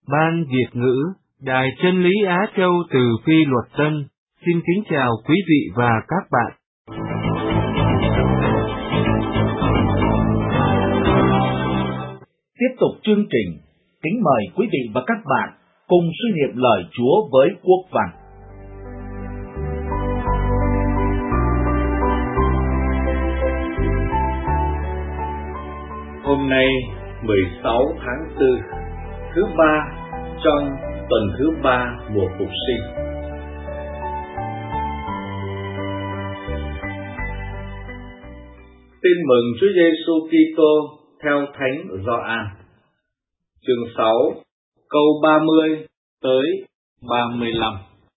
Ban Việt ngữ, Đài Chân lý Á Châu từ Phi Luật Tân, xin kính chào quý vị và các bạn. Tiếp tục chương trình, kính mời quý vị và các bạn cùng suy niệm lời Chúa với Quốc Văn. Hôm nay 16 tháng 4, thứ ba trong tuần thứ 3 mùa Phục sinh. Tin mừng Chúa Giêsu Kitô theo Thánh Gioan, chương 6, câu 30 tới 35.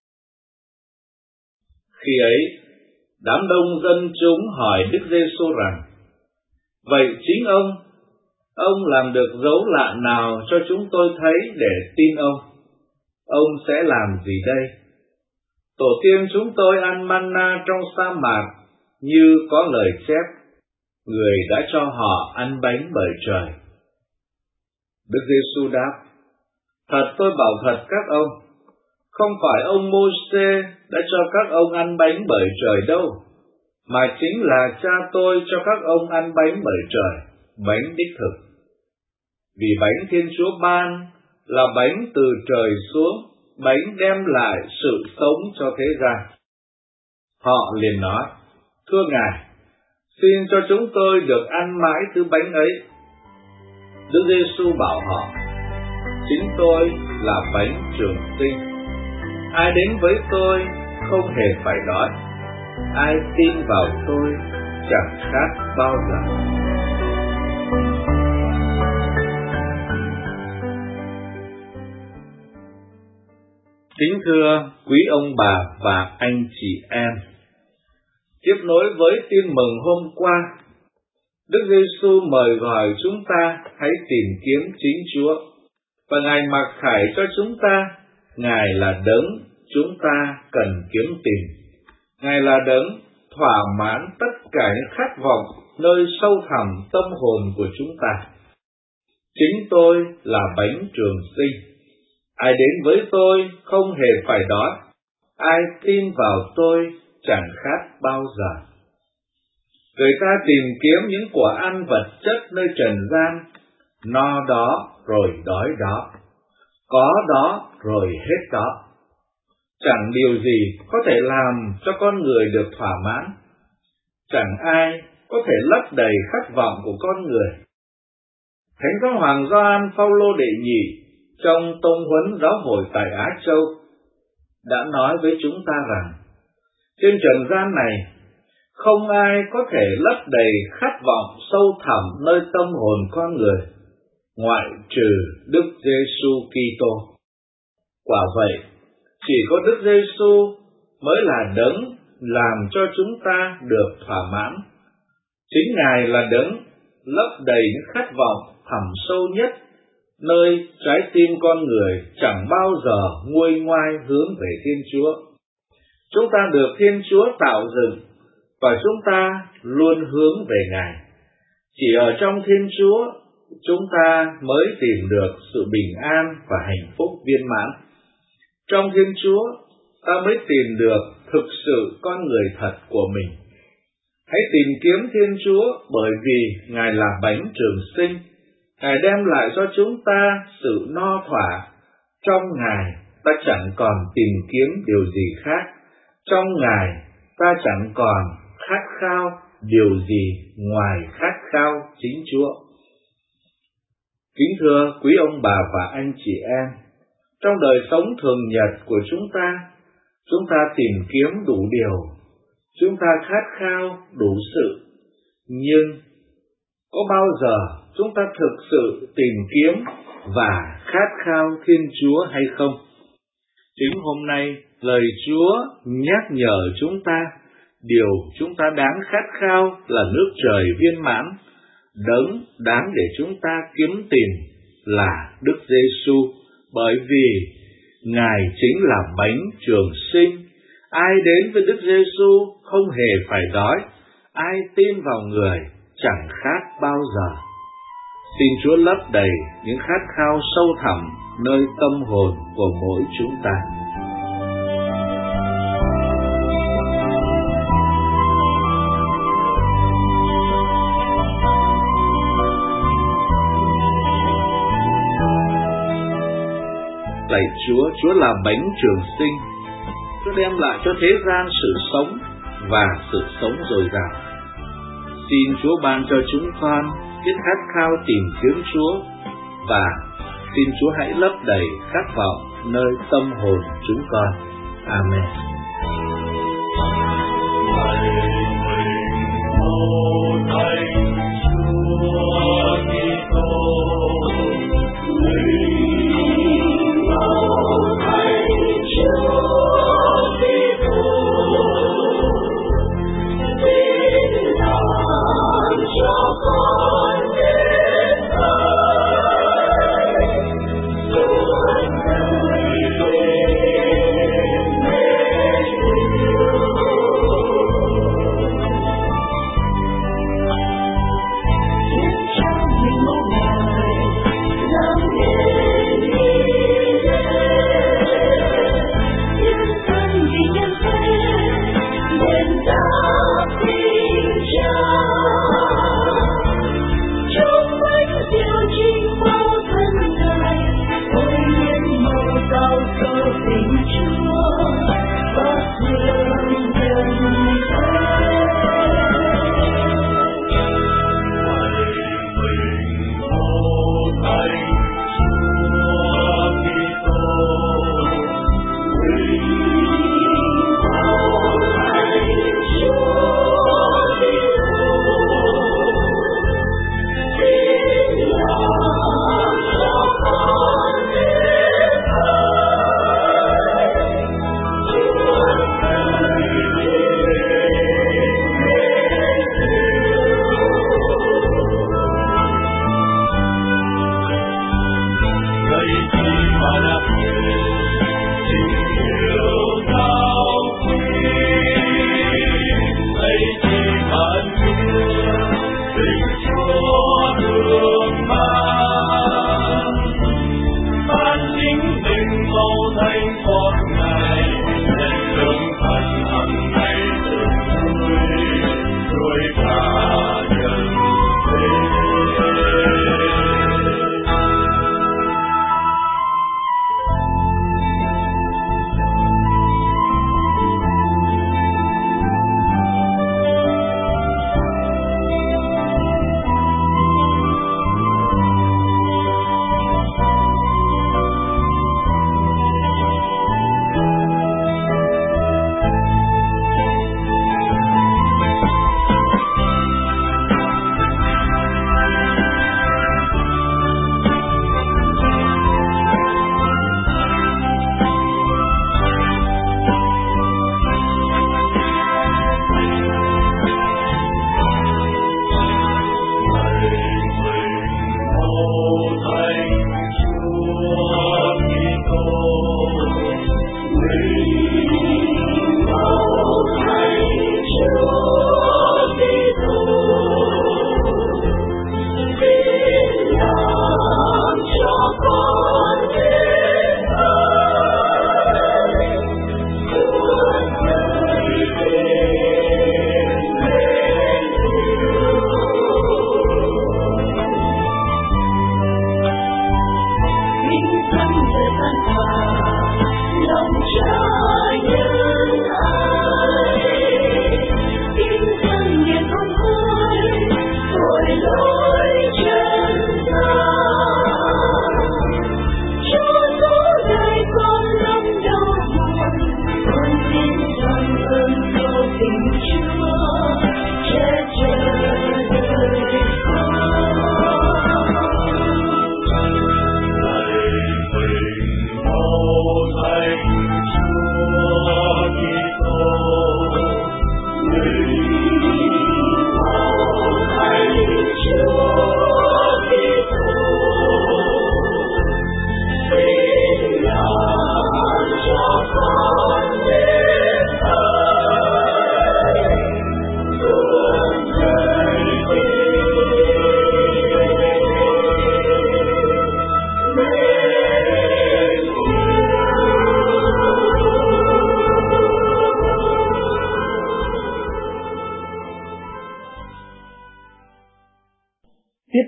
Khi ấy, đám đông dân chúng hỏi Đức Giêsu rằng: Vậy chính ông làm được dấu lạ nào cho chúng tôi thấy để tin ông? Ông sẽ làm gì đây? Tổ tiên chúng tôi ăn manna trong sa mạc, như có lời chép: Người đã cho họ ăn bánh bởi trời. Đức Giêsu đáp: Thật tôi bảo thật các ông, không phải ông Mô-sê đã cho các ông ăn bánh bởi trời đâu, mà chính là Cha tôi cho các ông ăn bánh bởi trời, bánh đích thực. Vì bánh Thiên Chúa ban là bánh từ trời xuống, bánh đem lại sự sống cho thế gian. Họ liền nói: Thưa Ngài, xin cho chúng tôi được ăn mãi thứ bánh ấy. Đức Giêsu bảo họ: Chính tôi là bánh trường sinh. Ai đến với tôi không hề phải đói. Ai tin vào tôi chẳng khát bao giờ. Kính thưa quý ông bà và anh chị em, tiếp nối với tin mừng hôm qua, Đức Giêsu mời gọi chúng ta hãy tìm kiếm chính Chúa, và Ngài mặc khải cho chúng ta. Ngài là đấng chúng ta cần kiếm tìm. Ngài là đấng thỏa mãn tất cả những khát vọng nơi sâu thẳm tâm hồn của chúng ta. Chính tôi là bánh trường sinh. Ai đến với tôi không hề phải đói. Ai tin vào tôi chẳng khát bao giờ. Người ta tìm kiếm những của ăn vật chất nơi trần gian, no đó rồi đói đó, có đó rồi hết đó. Chẳng điều gì có thể làm cho con người được thỏa mãn. Chẳng ai có thể lấp đầy khát vọng của con người. Thánh Giáo Hoàng Gioan Phaolô đệ nhị trong tông huấn giáo hội tại Á Châu đã nói với chúng ta rằng trên trần gian này không ai có thể lấp đầy khát vọng sâu thẳm nơi tâm hồn con người ngoại trừ Đức Giêsu Kitô. Quả vậy, chỉ có Đức Giêsu mới là đấng làm cho chúng ta được thỏa mãn. Chính Ngài là đấng lấp đầy những khát vọng thẳm sâu nhất nơi trái tim con người chẳng bao giờ nguôi ngoai hướng về Thiên Chúa. Chúng ta được Thiên Chúa tạo dựng và chúng ta luôn hướng về Ngài. Chỉ ở trong Thiên Chúa chúng ta mới tìm được sự bình an và hạnh phúc viên mãn. Trong Thiên Chúa ta mới tìm được thực sự con người thật của mình. Hãy tìm kiếm Thiên Chúa bởi vì Ngài là bánh trường sinh. Ngài đem lại cho chúng ta sự no thỏa. Trong Ngài ta chẳng còn tìm kiếm điều gì khác. Trong Ngài ta chẳng còn khát khao điều gì ngoài khát khao chính Chúa. Kính thưa quý ông bà và anh chị em, trong đời sống thường nhật của chúng ta tìm kiếm đủ điều, chúng ta khát khao đủ sự. Nhưng có bao giờ chúng ta thực sự tìm kiếm và khát khao Thiên Chúa hay không? Chính hôm nay, lời Chúa nhắc nhở chúng ta, điều chúng ta đáng khát khao là nước trời viên mãn, đấng đáng để chúng ta kiếm tìm là Đức Giêsu, bởi vì Ngài chính là bánh trường sinh. Ai đến với Đức Giêsu không hề phải đói, ai tin vào Người chẳng khát bao giờ. Xin Chúa lấp đầy những khát khao sâu thẳm nơi tâm hồn của mỗi chúng ta. Lạy Chúa, Chúa là bánh trường sinh, Chúa đem lại cho thế gian sự sống và sự sống dồi dào. Xin Chúa ban cho chúng con biết khát khao tìm kiếm Chúa, và xin Chúa hãy lấp đầy khát vọng nơi tâm hồn chúng con. Amen.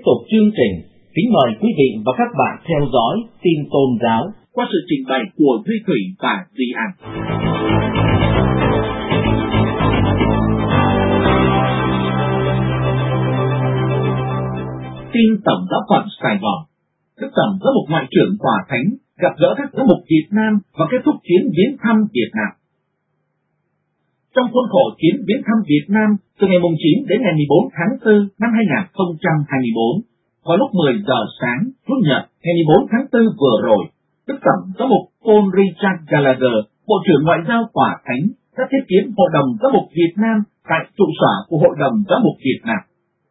tiếp tục chương trình, kính mời quý vị và các bạn theo dõi tin tôn giáo qua sự trình bày của Duy Thủy và Duy An. Tin Tổng giáo phận Sài Gòn. Đức Tổng giám mục ngoại trưởng Tòa Thánh gặp gỡ các giám mục Việt Nam và kết thúc chuyến viếng thăm Việt Nam. Trong khuôn khổ chuyến viếng thăm Việt Nam từ ngày 9 đến ngày 14 tháng 4 năm 2024, vào lúc 10 giờ sáng Chủ nhật ngày 14 tháng 4 vừa rồi, Đức Tổng giám mục Paul Richard Gallagher, Bộ trưởng Ngoại giao Tòa Thánh, đã tiếp kiến Hội đồng Giám mục Việt Nam tại trụ sở của Hội đồng Giám mục Việt Nam.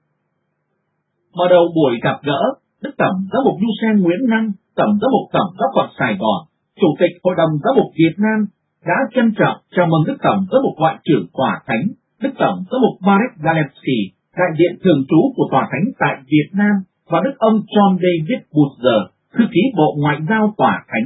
Mở đầu buổi gặp gỡ, Đức Tổng giám mục Du-Sen Nguyễn Năng, Tổng giám mục Tổng giáo phận Sài Gòn, Chủ tịch Hội đồng Giám mục Việt Nam, đã trân trọng chào mừng Đức Tổng giám mục Ngoại trưởng Tòa Thánh, Đức Tổng giám mục Marek Zalewski, đại diện thường trú của Tòa Thánh tại Việt Nam, và Đức ông John David Boozer, thư ký Bộ Ngoại giao Tòa Thánh.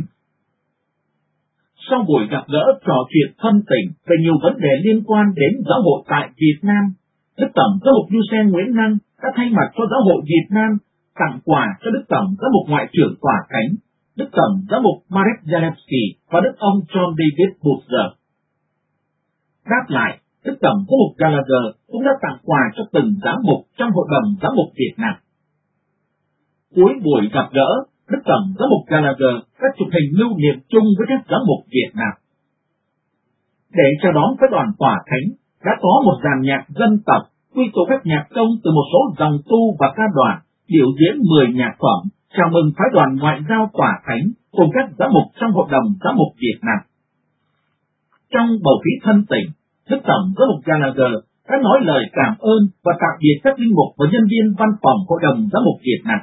Sau buổi gặp gỡ trò chuyện thân tình về nhiều vấn đề liên quan đến giáo hội tại Việt Nam, Đức Tổng giám mục Du-Sen Nguyễn Năng đã thay mặt cho giáo hội Việt Nam tặng quà cho Đức Tổng giám mục Ngoại trưởng Tòa Thánh, Đức Tổng giám mục Marek Zalewski và Đức ông John David Boozer. Đáp lại, Đức Tổng giám mục Gallagher cũng đã tặng quà cho từng giám mục trong Hội đồng Giám mục Việt Nam. Cuối buổi gặp gỡ, Đức Tổng giám mục Gallagher đã chụp hình lưu niệm chung với các giám mục Việt Nam. Để chào đón phái đoàn Tòa Thánh, đã có một dàn nhạc dân tộc quy tụ các nhạc công từ một số dòng tu và ca đoàn biểu diễn 10 nhạc phẩm chào mừng phái đoàn Ngoại giao Tòa Thánh cùng các giám mục trong Hội đồng Giám mục Việt Nam. Trong bầu khí thân tình, Đức Tổng giám mục Gallagher đã nói lời cảm ơn và tạm biệt các linh mục và nhân viên văn phòng Hội đồng Giám mục Việt Nam.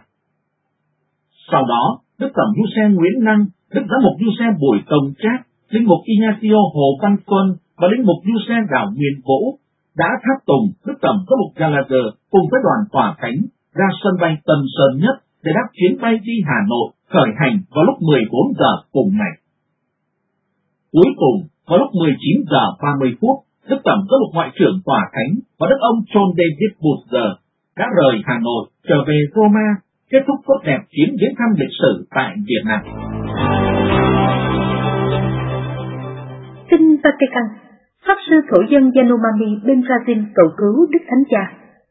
Sau đó, Đức Tổng Du-Sen Nguyễn Năng, Đức Giám mục Du-Sen Bùi Công Trác, linh mục Ignacio Hồ Văn Tuân và linh mục Du-Sen Đảo Nguyên Vũ đã tháp tùng Đức Tổng giám mục Gallagher cùng với đoàn Tòa Thánh ra sân bay Tân Sơn Nhất để đáp chuyến bay đi Hà Nội khởi hành vào lúc 14 giờ cùng ngày. Cuối cùng, vào lúc 19 giờ 30 phút, Đức Tổng giám mục Ngoại trưởng Tòa Thánh và Đức ông John David Boozer đã rời Hà Nội trở về Roma, kết thúc tốt đẹp chuyến viếng thăm lịch sử tại Việt Nam. Tin Vatican. Pháp sư thổ dân Yanomami bên Brazil cầu cứu Đức Thánh Cha.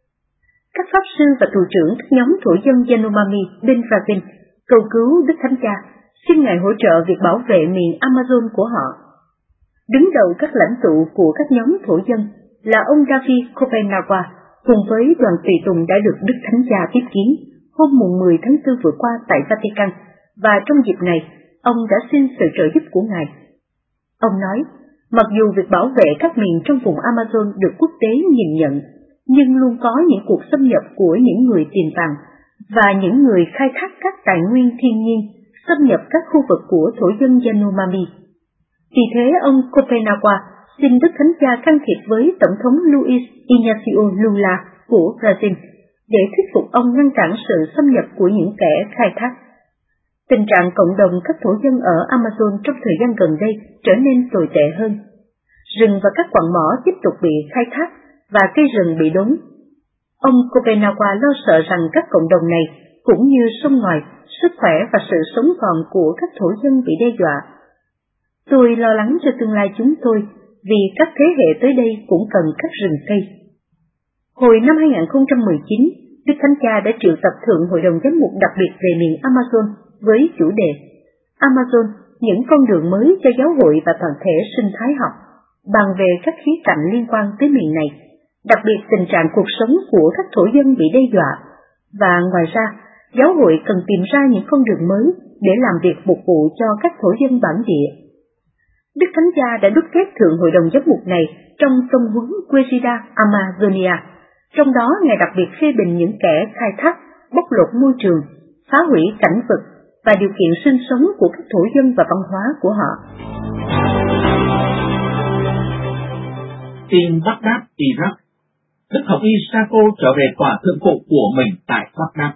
Các pháp sư và thủ trưởng các nhóm thổ dân Yanomami bên Brazil cầu cứu Đức Thánh Cha, xin Ngài hỗ trợ việc bảo vệ miền Amazon của họ. Đứng đầu các lãnh tụ của các nhóm thổ dân là ông David Copenhague cùng với đoàn tùy tùng đã được Đức Thánh Cha tiếp kiến hôm 10 tháng 4 vừa qua tại Vatican, và trong dịp này, ông đã xin sự trợ giúp của Ngài. Ông nói, mặc dù việc bảo vệ các miền trong vùng Amazon được quốc tế nhìn nhận, nhưng luôn có những cuộc xâm nhập của những người tiền vàng và những người khai thác các tài nguyên thiên nhiên xâm nhập các khu vực của thổ dân Yanomami. Vì thế, ông Copenhague xin Đức Thánh Cha can thiệp với Tổng thống Luiz Inácio Lula của Brazil để thuyết phục ông ngăn cản sự xâm nhập của những kẻ khai thác. Tình trạng cộng đồng các thổ dân ở Amazon trong thời gian gần đây trở nên tồi tệ hơn. Rừng và các quặng mỏ tiếp tục bị khai thác và cây rừng bị đốn. Ông Copenhague lo sợ rằng các cộng đồng này, cũng như sông ngòi, sức khỏe và sự sống còn của các thổ dân bị đe dọa. Tôi lo lắng cho tương lai chúng tôi vì các thế hệ tới đây cũng cần các rừng cây. Hồi năm 2019, Đức Thánh Cha đã triệu tập Thượng Hội đồng Giám mục đặc biệt về miền Amazon với chủ đề Amazon, những con đường mới cho giáo hội và toàn thể sinh thái học, bàn về các khía cạnh liên quan tới miền này, đặc biệt tình trạng cuộc sống của các thổ dân bị đe dọa, và ngoài ra, giáo hội cần tìm ra những con đường mới để làm việc phục vụ cho các thổ dân bản địa. Đức Thánh Cha đã đúc kết Thượng Hội đồng Giám mục này trong tông huấn Querida Amazonia, trong đó Ngài đặc biệt phê bình những kẻ khai thác, bóc lột môi trường, phá hủy cảnh vật và điều kiện sinh sống của các thổ dân và văn hóa của họ. Tin Baghdad, Iraq. Đức Học y Sako trở về tòa thượng phụ của mình tại Baghdad.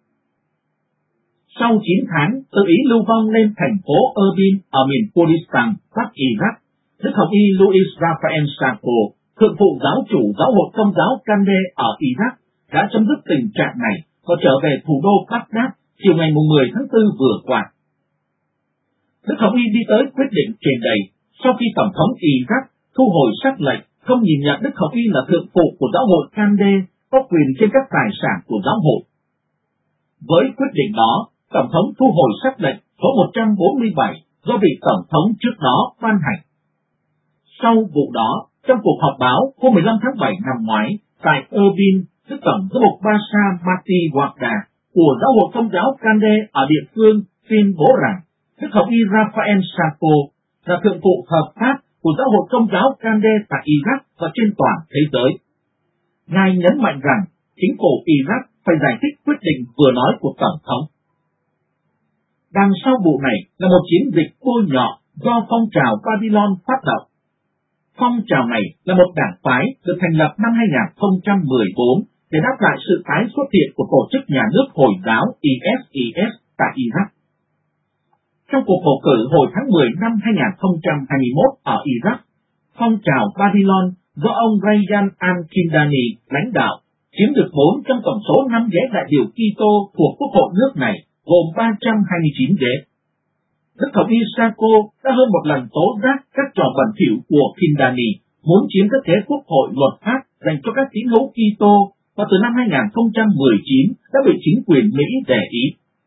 Sau 9 tháng tự ý lưu vong lên thành phố Erbil ở miền Kurdistan, Bắc Iraq, Đức Học y Louis Raphael Sako, thượng phụ giáo chủ giáo hội Công giáo Kande ở Iraq, đã chấm dứt tình trạng này và trở về thủ đô Baghdad chiều ngày 10 tháng 4 vừa qua. Đức Hồng Y đi tới quyết định trên đây sau khi Tổng thống Iraq thu hồi sắc lệnh không nhìn nhận Đức Hồng Y là thượng phụ của giáo hội Kande có quyền trên các tài sản của giáo hội. Với quyết định đó, Tổng thống thu hồi sắc lệnh số 147 do vị Tổng thống trước đó ban hành. Sau vụ đó, trong cuộc họp báo hôm 15 tháng 7 năm ngoái tại Erbil, Đức Tổng giám mục Basa Mati Wada của giáo hội Công giáo Kande ở địa phương tuyên bố rằng Đức Hồng Y Raphael Sako là thượng phụ hợp pháp của giáo hội Công giáo Kande tại Iraq và trên toàn thế giới. Ngài nhấn mạnh rằng chính phủ Iraq phải giải thích quyết định vừa nói của Tổng thống. Đằng sau vụ này là một chiến dịch bôi nhọ do phong trào Babylon phát động. Phong trào này là một đảng phái được thành lập năm 2014 để đáp lại sự tái xuất hiện của tổ chức nhà nước Hồi giáo ISIS tại Iraq. Trong cuộc bầu cử hồi tháng 10 năm 2021 ở Iraq, phong trào Babylon do ông Rayyan al-Kindani lãnh đạo chiếm được 4 trong tổng số 5 ghế đại biểu Kitô thuộc quốc hội nước này, gồm 329 ghế. Đức Hồng Y Sako đã hơn một lần tố giác các trò bẩn thỉu của Kindani muốn chiếm các ghế quốc hội luật pháp dành cho các tín hữu Kitô và từ năm 2019 đã bị chính quyền Mỹ để ý.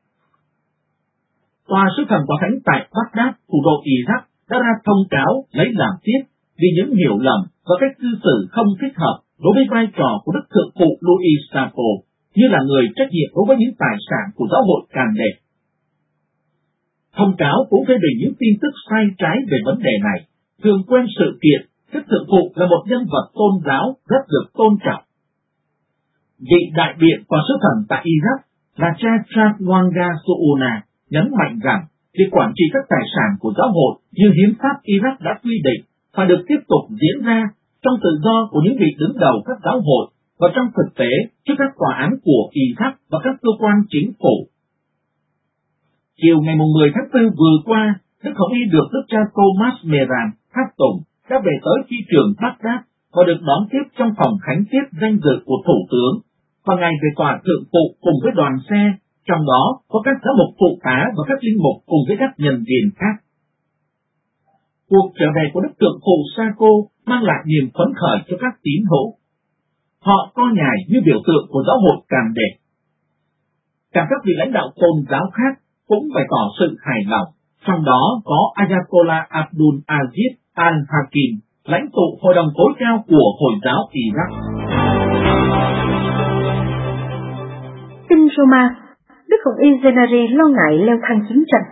Tòa sứ thần tòa thánh tại Baghdad, thủ đô Iraq, đã ra thông cáo lấy làm tiếc vì những hiểu lầm và cách cư xử không thích hợp đối với vai trò của Đức Thượng phụ Louis Sako như là người trách nhiệm đối với những tài sản của giáo hội Kande. Thông cáo cũng phê bình những tin tức sai trái về vấn đề này, thường quên sự kiện Đức Thượng phụ là một nhân vật tôn giáo rất được tôn trọng. Vị đại biện tòa sứ thần tại Iraq là cha Chatwanga Souna nhấn mạnh rằng việc quản trị các tài sản của giáo hội như hiến pháp Iraq đã quy định phải được tiếp tục diễn ra trong tự do của những vị đứng đầu các giáo hội và trong thực tế trước các tòa án của Iraq và các cơ quan chính phủ. Chiều ngày 10 tháng 4 vừa qua, Đức Hồng Y được Đức cha Thomas Meran tháp tùng đã về tới phi trường Baghdad và được đón tiếp trong phòng khánh tiết danh dự của Thủ tướng, và Ngài về tòa thượng phụ cùng với đoàn xe, trong đó có các giám mục phụ tá và các linh mục cùng với các nhân viên khác. Cuộc trở về của Đức Thượng phụ Sako mang lại niềm phấn khởi cho các tín hữu. Họ coi Ngài như biểu tượng của giáo hội Kande. Cả các vị lãnh đạo tôn giáo khác cũng bày tỏ sự hài lòng, trong đó có Ayatollah Abdul Aziz al-Hakim, lãnh tụ hội đồng tối cao của Hồi giáo Iraq. Tin Roma, Đức Hồng Y Zenari lo ngại leo thang chiến tranh.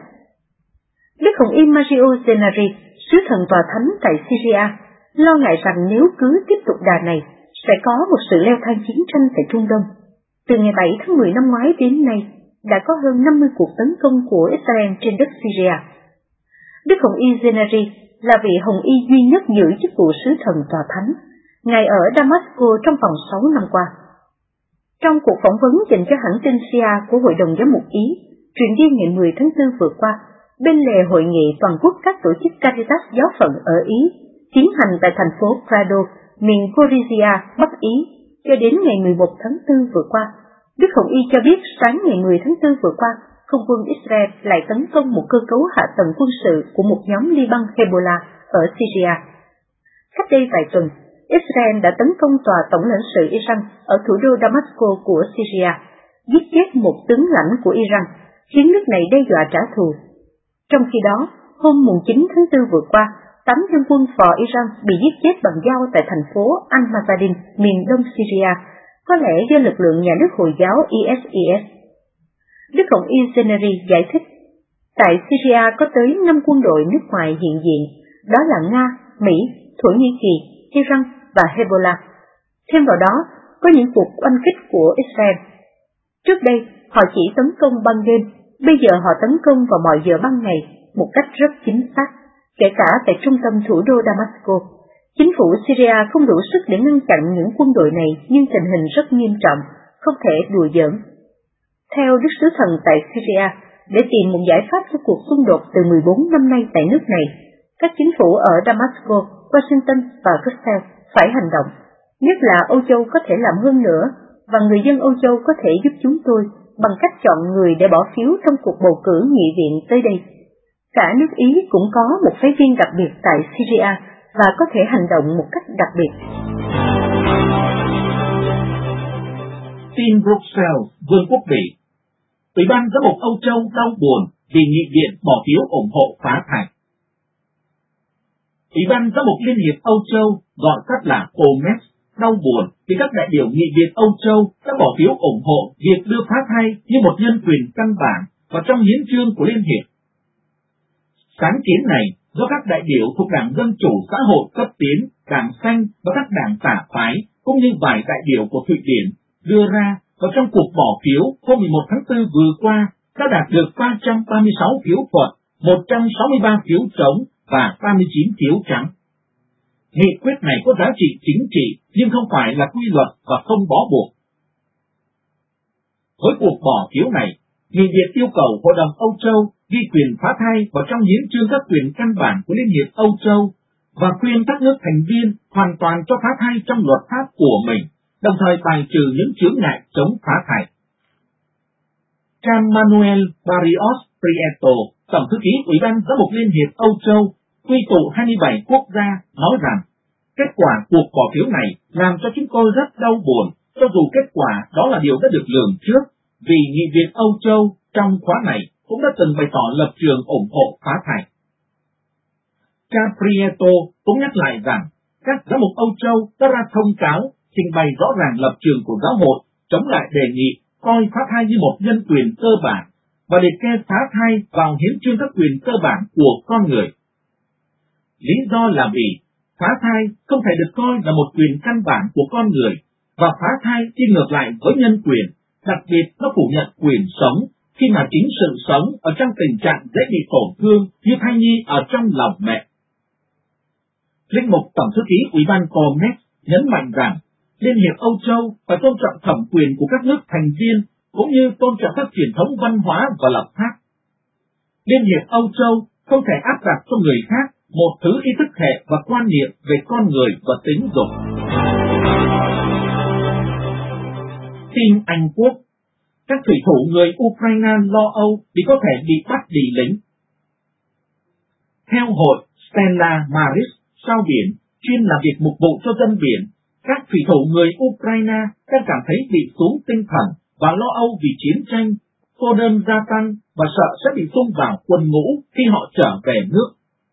Đức Hồng Y Mario Zenari, sứ thần tòa thánh tại Syria, lo ngại rằng nếu cứ tiếp tục đà này, sẽ có một sự leo thang chiến tranh tại Trung Đông. Từ ngày 7 tháng 10 năm ngoái đến nay, đã có hơn 50 cuộc tấn công của Israel trên đất Syria. Đức Hồng Y Zenari là vị Hồng Y duy nhất giữ chức vụ sứ thần tòa thánh. Ngài ở Damascus trong vòng 6 năm qua. Trong cuộc phỏng vấn dành cho hãng tin SIA của Hội đồng Giám mục Ý, truyền đi ngày 10 tháng 4 vừa qua, bên lề hội nghị toàn quốc các tổ chức Caritas giáo phận ở Ý, tiến hành tại thành phố Prado, miền Gorizia, Bắc Ý, cho đến ngày 11 tháng 4 vừa qua, Đức Hồng Y cho biết sáng ngày 10 tháng 4 vừa qua, không quân Israel lại tấn công một cơ cấu hạ tầng quân sự của một nhóm Liban Hezbollah ở Syria. Cách đây vài tuần, Israel đã tấn công tòa tổng lãnh sự Iran ở thủ đô Damascus của Syria, giết chết một tướng lãnh của Iran, khiến nước này đe dọa trả thù. Trong khi đó, hôm 9 tháng 4 vừa qua, 8 dân quân phò Iran bị giết chết bằng dao tại thành phố Al-Mazadin, miền đông Syria, có lẽ do lực lượng nhà nước Hồi giáo ISIS. Đức Hồng Y Zenari giải thích, tại Syria có tới 5 quân đội nước ngoài hiện diện, đó là Nga, Mỹ, Thổ Nhĩ Kỳ, Iran và Hezbollah. Thêm vào đó, có những cuộc oanh kích của Israel. Trước đây, họ chỉ tấn công ban đêm, bây giờ họ tấn công vào mọi giờ ban ngày, một cách rất chính xác, kể cả tại trung tâm thủ đô Damascus. Chính phủ Syria không đủ sức để ngăn chặn những quân đội này, nhưng tình hình rất nghiêm trọng, không thể đùa giỡn. Theo Đức Sứ Thần tại Syria, để tìm một giải pháp cho cuộc xung đột từ 14 năm nay tại nước này, các chính phủ ở Damascus, Washington và Brussels phải hành động, nhất là Âu Châu có thể làm hơn nữa, và người dân Âu Châu có thể giúp chúng tôi bằng cách chọn người để bỏ phiếu trong cuộc bầu cử nghị viện tới đây. Cả nước Ý cũng có một phái viên đặc biệt tại Syria và có thể hành động một cách đặc biệt. Tin Bruxelles, Vương quốc Bỉ. Ủy ban giám mục Âu Châu đau buồn vì nghị viện bỏ phiếu ủng hộ phá thải. Ủy ban giám mục Liên hiệp Âu Châu, gọi tắt là COMEX, đau buồn vì các đại biểu nghị viện Âu Châu đã bỏ phiếu ủng hộ việc đưa phá thai như một nhân quyền căn bản vào trong hiến chương của Liên hiệp. Sáng kiến này do các đại biểu thuộc Đảng Dân Chủ Xã hội cấp tiến, Đảng Xanh và các đảng tả phái cũng như vài đại biểu của Thụy Điển đưa ra vào trong cuộc bỏ phiếu hôm 11 tháng 4 vừa qua đã đạt được 336 phiếu thuận, 163 phiếu trống và 39 phiếu trắng. Nghị quyết này có giá trị chính trị nhưng không phải là quy luật và không bó buộc. Với cuộc bỏ phiếu này, nghị viện yêu cầu Hội đồng Âu Châu ghi quyền phá thai vào trong hiến chương các quyền căn bản của Liên hiệp Âu Châu và khuyên các nước thành viên hoàn toàn cho phá thai trong luật pháp của mình, đồng thời bài trừ những chướng ngại chống phá thai. Cha Manuel Barrios Prieto, Tổng thư ký Ủy ban Giám mục Liên hiệp Âu Châu, quy tụ 27 quốc gia, nói rằng kết quả cuộc bỏ phiếu này làm cho chúng tôi rất đau buồn, cho dù kết quả đó là điều đã được lường trước, vì nghị viện Âu Châu trong khóa này cũng đã từng bày tỏ lập trường ủng hộ phá thai. Cha Prieto cũng nhắc lại rằng các giám mục Âu Châu đã ra thông cáo trình bày rõ ràng lập trường của giáo hội chống lại đề nghị coi phá thai như một nhân quyền cơ bản và liệt kê phá thai vào hiến chương các quyền cơ bản của con người. Lý do là vì phá thai không thể được coi là một quyền căn bản của con người và phá thai đi ngược lại với nhân quyền, đặc biệt nó phủ nhận quyền sống khi mà chính sự sống ở trong tình trạng dễ bị tổn thương như thai nhi ở trong lòng mẹ. Linh mục Tổng thư ký Ủy ban COMEX nhấn mạnh rằng Liên hiệp Âu Châu phải tôn trọng thẩm quyền của các nước thành viên cũng như tôn trọng các truyền thống văn hóa và lập pháp. Liên hiệp Âu Châu không thể áp đặt cho người khác một thứ ý thức hệ và quan niệm về con người và tính dục. Tin Anh Quốc. Các thủy thủ người Ukraine lo âu vì có thể bị bắt đi lính. Theo hội Stella Maris sao biển chuyên làm việc mục vụ cho dân biển, các thủy thủ người Ukraine đang cảm thấy bị xuống tinh thần và lo âu vì chiến tranh, cô đơn gia tăng và sợ sẽ bị xung vào quân ngũ khi họ trở về nước.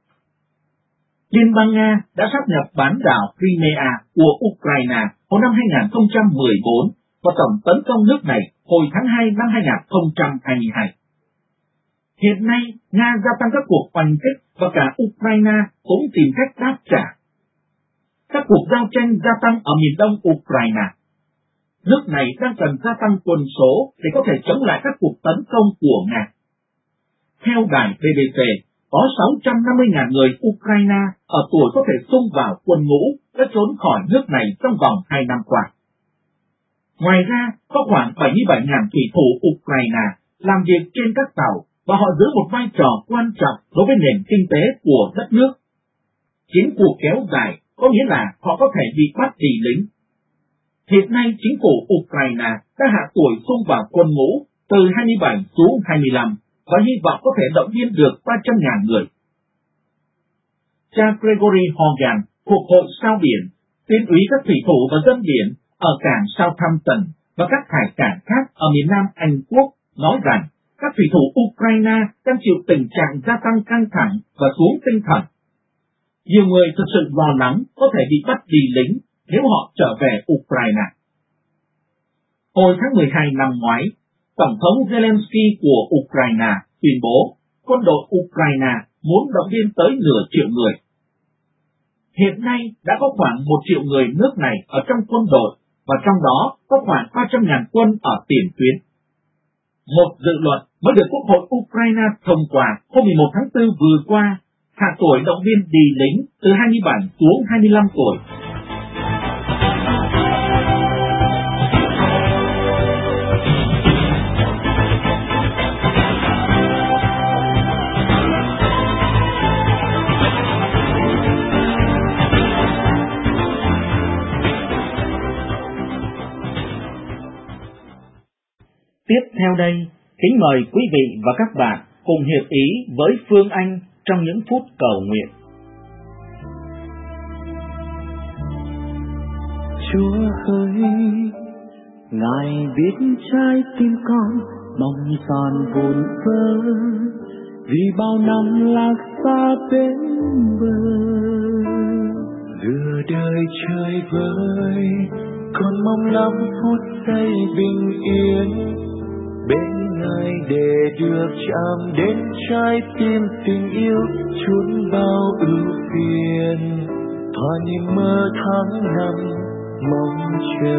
Liên bang Nga đã sáp nhập bán đảo Crimea của Ukraine hồi năm 2014 và tổng tấn công nước này hồi tháng 2 năm 2022. Hiện nay, Nga gia tăng các cuộc oanh kích và cả Ukraine cũng tìm cách đáp trả. Các cuộc giao tranh gia tăng ở miền đông Ukraine. Nước này đang cần gia tăng quân số để có thể chống lại các cuộc tấn công của Nga. Theo đài BBC, có 650.000 người Ukraine ở tuổi có thể xung vào quân ngũ đã trốn khỏi nước này trong vòng 2 năm qua. Ngoài ra, có khoảng 77.000 thủy thủ Ukraine làm việc trên các tàu và họ giữ một vai trò quan trọng đối với nền kinh tế của đất nước. Chiến cuộc kéo dài có nghĩa là họ có thể bị bắt đi lính. Hiện nay chính phủ Ukraine đã hạ tuổi xung vào quân ngũ từ 27 xuống 25 và hy vọng có thể động viên được 300.000 người. Cha Gregory Hogan thuộc hội sao biển, tuyên úy các thủy thủ và dân biển ở cảng Southampton và các hải cảng khác ở miền Nam Anh Quốc nói rằng các thủy thủ Ukraine đang chịu tình trạng gia tăng căng thẳng và xuống tinh thần. Nhiều người thực sự lo lắng có thể bị bắt đi lính nếu họ trở về Ukraine. Hồi tháng 12 năm ngoái, Tổng thống Zelensky của Ukraine tuyên bố quân đội Ukraine muốn động viên tới nửa triệu người. Hiện nay đã có khoảng 1 triệu người nước này ở trong quân đội và trong đó có khoảng 300.000 quân ở tiền tuyến. Một dự luật mới được Quốc hội Ukraine thông qua hôm 11 tháng 4 vừa qua hạ tuổi động viên đi lính từ 27 xuống 25 tuổi. Tiếp theo đây, kính mời quý vị và các bạn cùng hiệp ý với Phương Anh trong những phút cầu nguyện. Chúa ơi, Ngài biết trái tim con mong giòn vụn vỡ, vì bao năm lạc xa bên bờ. Lừa đời chơi vơi, con mong 5 phút giây bình yên bên Ngài để được chạm đến trái tim tình yêu chốn bao ưu phiền, thỏa niềm mơ tháng năm mong chờ.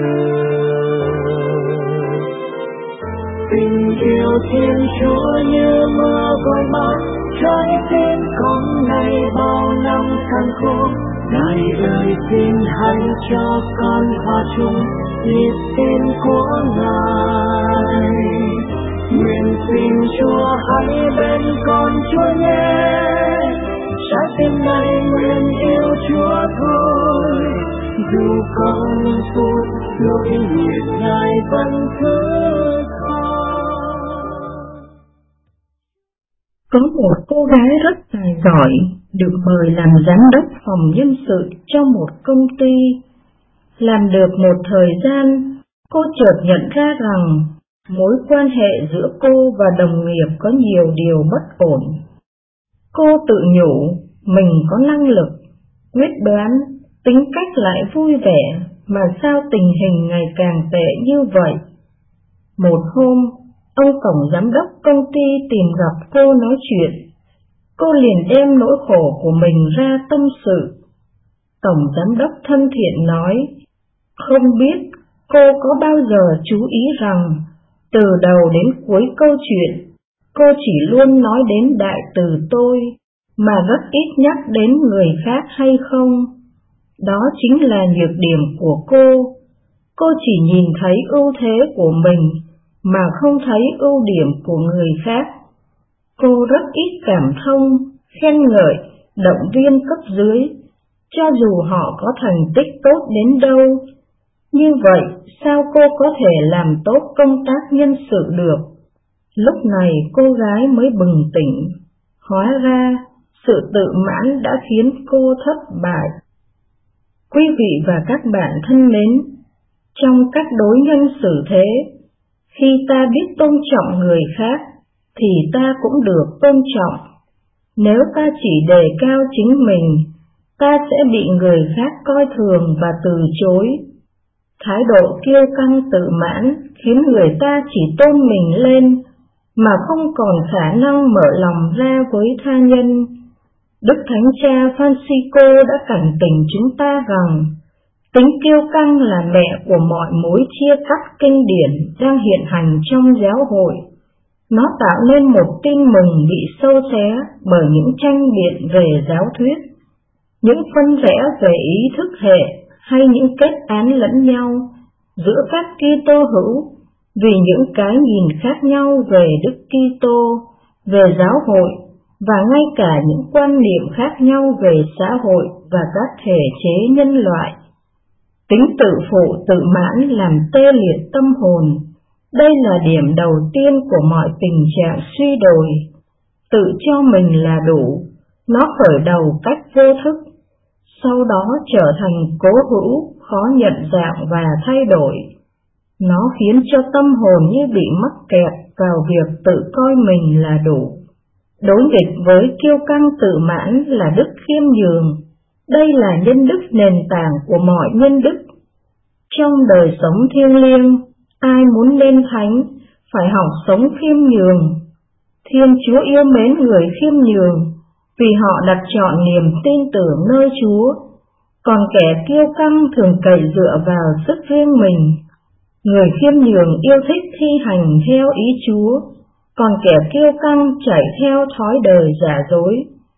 Tình yêu Thiên Chúa như mưa gọi mãi trái tim con nay bao năm cằn khô. Ngài ơi xin hãy cho con hòa chung nhịp tim của Ngài. Nguyện xin Chúa hãy bên con Chúa nhé, trái tim này nguyện yêu Chúa thôi. Dù có những phút nỗi nhiệt Ngài vẫn cứ còn. Có một cô gái rất tài giỏi được mời làm giám đốc phòng nhân sự cho một công ty. Làm được một thời gian, cô chợt nhận ra rằng mối quan hệ giữa cô và đồng nghiệp có nhiều điều bất ổn. Cô tự nhủ mình có năng lực, quyết đoán, tính cách lại vui vẻ, mà sao tình hình ngày càng tệ như vậy? Một hôm, ông tổng giám đốc công ty tìm gặp cô nói chuyện. Cô liền đem nỗi khổ của mình ra tâm sự. Tổng giám đốc thân thiện nói, không biết cô có bao giờ chú ý rằng từ đầu đến cuối câu chuyện, cô chỉ luôn nói đến đại từ tôi, mà rất ít nhắc đến người khác hay không? Đó chính là nhược điểm của cô. Cô chỉ nhìn thấy ưu thế của mình, mà không thấy ưu điểm của người khác. Cô rất ít cảm thông, khen ngợi, động viên cấp dưới, cho dù họ có thành tích tốt đến đâu. Như vậy, sao cô có thể làm tốt công tác nhân sự được? Lúc này cô gái mới bừng tỉnh. Hóa ra, sự tự mãn đã khiến cô thất bại. Quý vị và các bạn thân mến, trong các đối nhân xử thế, khi ta biết tôn trọng người khác, thì ta cũng được tôn trọng. Nếu ta chỉ đề cao chính mình, ta sẽ bị người khác coi thường và từ chối. Thái độ kiêu căng tự mãn khiến người ta chỉ tôn mình lên, mà không còn khả năng mở lòng ra với tha nhân. Đức Thánh Cha Francisco đã cảnh tỉnh chúng ta rằng tính kiêu căng là mẹ của mọi mối chia cắt kinh điển đang hiện hành trong giáo hội. Nó tạo nên một tin mừng bị xâu xé bởi những tranh biện về giáo thuyết, những phân rẽ về ý thức hệ hay những kết án lẫn nhau giữa các Kitô hữu vì những cái nhìn khác nhau về Đức Kitô, về giáo hội và ngay cả những quan niệm khác nhau về xã hội và các thể chế nhân loại. Tính tự phụ tự mãn làm tê liệt tâm hồn. Đây là điểm đầu tiên của mọi tình trạng suy đồi. Tự cho mình là đủ, nó khởi đầu cách vô thức, sau đó trở thành cố hữu, khó nhận dạng và thay đổi. Nó khiến cho tâm hồn như bị mắc kẹt vào việc tự coi mình là đủ. Đối nghịch với kiêu căng tự mãn là đức khiêm nhường. Đây là nhân đức nền tảng của mọi nhân đức. Trong đời sống thiêng liêng, ai muốn lên thánh phải học sống khiêm nhường. Thiên Chúa yêu mến người khiêm nhường vì họ đặt trọn niềm tin tưởng nơi Chúa, còn kẻ kiêu căng thường cậy dựa vào sức riêng mình. Người khiêm nhường yêu thích thi hành theo ý Chúa, còn kẻ kiêu căng chạy theo thói đời giả dối.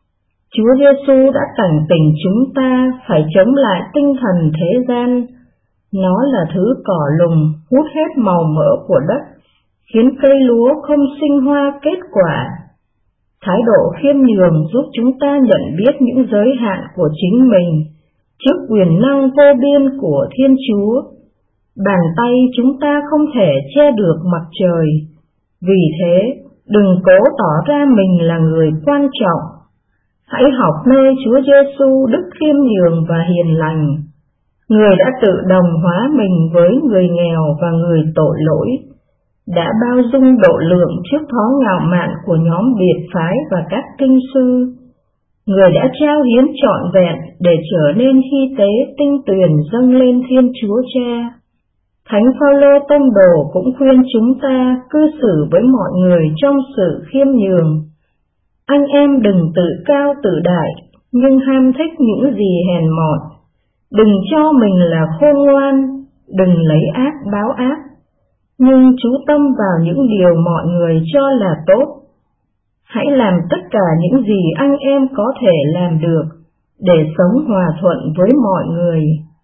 Chúa Giêsu đã cảnh tỉnh chúng ta phải chống lại tinh thần thế gian. Nó là thứ cỏ lùng hút hết màu mỡ của đất, khiến cây lúa không sinh hoa kết quả. Thái độ khiêm nhường giúp chúng ta nhận biết những giới hạn của chính mình trước quyền năng vô biên của Thiên Chúa. Bàn tay chúng ta không thể che được mặt trời, vì thế đừng cố tỏ ra mình là người quan trọng. Hãy học nơi Chúa Giêsu đức khiêm nhường và hiền lành, người đã tự đồng hóa mình với người nghèo và người tội lỗi, đã bao dung độ lượng trước thói ngạo mạn của nhóm biệt phái và các kinh sư, người đã trao hiến trọn vẹn để trở nên hy tế tinh tuyền dâng lên Thiên Chúa Cha. Thánh Phaolô tông đồ cũng khuyên chúng ta cư xử với mọi người trong sự khiêm nhường. Anh em đừng tự cao tự đại, nhưng ham thích những gì hèn mọn. Đừng cho mình là khôn ngoan, đừng lấy ác báo ác, nhưng chú tâm vào những điều mọi người cho là tốt. Hãy làm tất cả những gì anh em có thể làm được để sống hòa thuận với mọi người.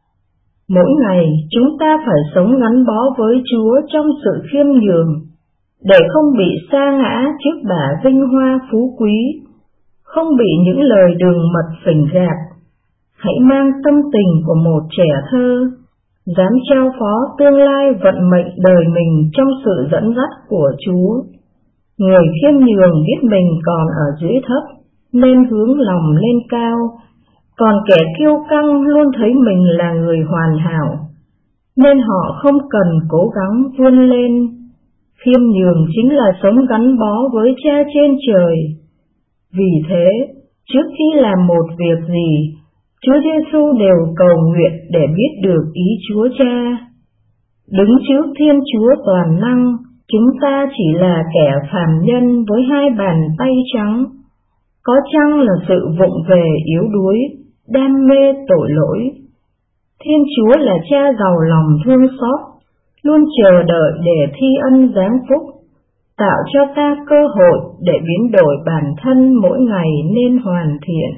Mỗi ngày chúng ta phải sống gắn bó với Chúa trong sự khiêm nhường, để không bị sa ngã trước bả vinh hoa phú quý, không bị những lời đường mật phỉnh gạt. Hãy mang tâm tình của một trẻ thơ, dám trao phó tương lai vận mệnh đời mình trong sự dẫn dắt của Chúa. Người khiêm nhường biết mình còn ở dưới thấp, nên hướng lòng lên cao, còn kẻ kiêu căng luôn thấy mình là người hoàn hảo, nên họ không cần cố gắng vươn lên. Khiêm nhường chính là sống gắn bó với Cha trên trời. Vì thế, trước khi làm một việc gì, Chúa Giêsu đều cầu nguyện để biết được ý Chúa Cha. Đứng trước Thiên Chúa toàn năng, chúng ta chỉ là kẻ phàm nhân với hai bàn tay trắng, có chăng là sự vụng về yếu đuối, đam mê tội lỗi. Thiên Chúa là Cha giàu lòng thương xót, luôn chờ đợi để thi ân giáng phúc, tạo cho ta cơ hội để biến đổi bản thân mỗi ngày nên hoàn thiện.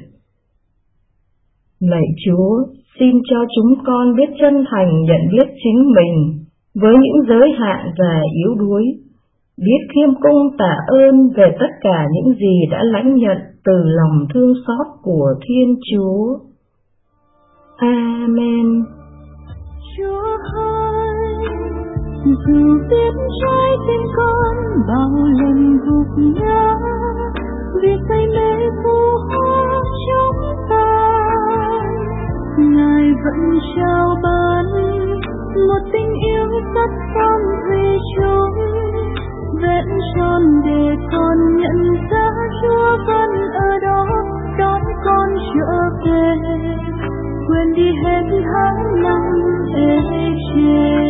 Lạy Chúa, xin cho chúng con biết chân thành nhận biết chính mình với những giới hạn và yếu đuối, biết khiêm cung tạ ơn về tất cả những gì đã lãnh nhận từ lòng thương xót của Thiên Chúa. Amen. Chúa ơi, dù biết trái tim con bao lần gục ngã, vì say mê phù hoa trong ta, Ngài vẫn trao ban một tình yêu rất son thủy chung, vẹn tròn để con nhận ra Chúa vẫn ở đó đón con trở về, quên đi hết tháng năm ê chề.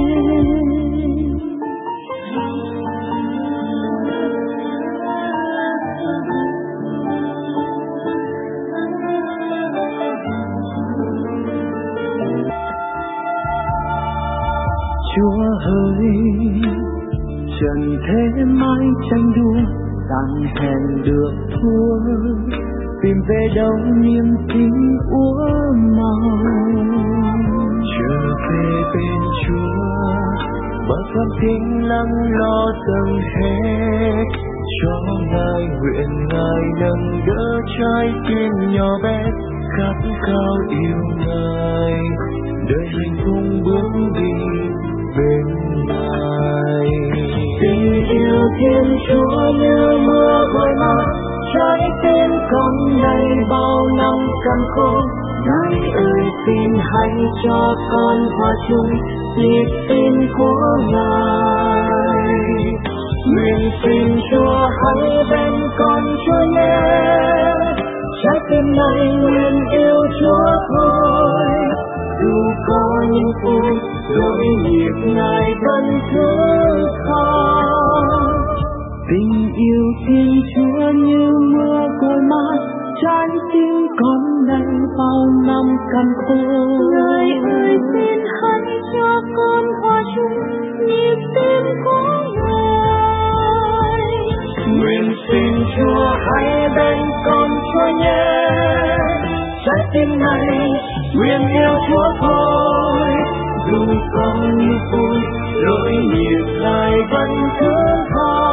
Chúa ơi, trần thế mãi tranh đua, càng hèn được thua, tìm về đâu niềm tin úa màu. Trở về bên Chúa, bởi con tim lắng lo dâng hết cho Ngài, nguyện Ngài nâng đỡ trái tim nhỏ bé khát khao yêu Ngài, đời hành cung bước đi bên Ngài. Tình yêu Thiên Chúa như mưa gọi mát, trái tim con này bao năm cằn khô. Ngài ơi xin hãy cho con hòa chung nhịp tim của Ngài. Nguyện xin Chúa hãy bên con Chúa nhé, trái tim này nguyện yêu Chúa thôi. Dù có những phút dối nhịp Ngài vẫn thứ khó. Tình yêu Thiên Chúa như mưa cội mát, trái tim con này bao năm cằn khô. Ngài ơi xin hãy cho con hòa chung nhịp tim của Ngài. Nguyện xin Chúa hãy bên con Chúa nhé, trái tim này nguyện yêu Chúa thôi. Dù có những phút lỗi nhịp Ngài vẫn thứ tha.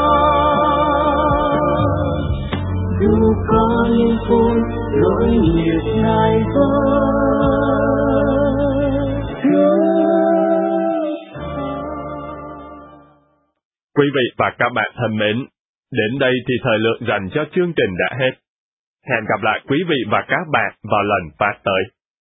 Dù có những phút lỗi nhịp Ngài vẫn thứ tha. Quý vị và các bạn thân mến, đến đây thì thời lượng dành cho chương trình đã hết. Hẹn gặp lại quý vị và các bạn vào lần phát tới.